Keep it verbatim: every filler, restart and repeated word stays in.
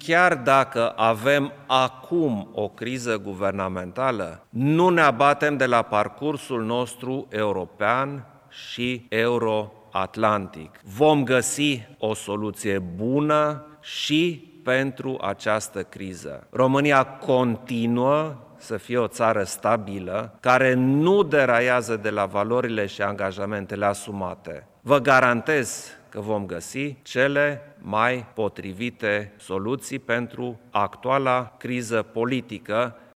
chiar dacă avem acum o criză guvernamentală, nu ne abatem de la parcursul nostru european și euroatlantic. Vom găsi o soluție bună și pentru această criză. România continuă să fie o țară stabilă, care nu deraiază de la valorile și angajamentele asumate. Vă garantez că vom găsi cele mai potrivite soluții pentru actuala criză politică